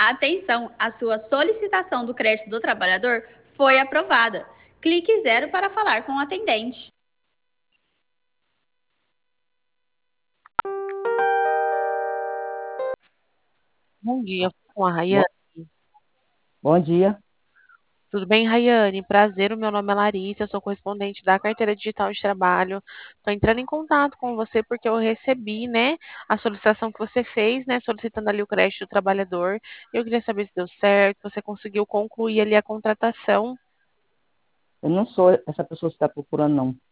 Atenção, a sua solicitação do crédito do trabalhador foi aprovada. Clique zero para falar com o atendente. Bom dia, com a Rayane. Bom, bom dia. Tudo bem, Rayane? Prazer, o meu nome é Larissa, eu sou correspondente da Carteira Digital de Trabalho. Estou entrando em contato com você porque eu recebi, né, a solicitação que você fez, né, solicitando ali o crédito do trabalhador. Eu queria saber se deu certo, você conseguiu concluir ali a contratação. Eu não sou essa pessoa que está procurando, não.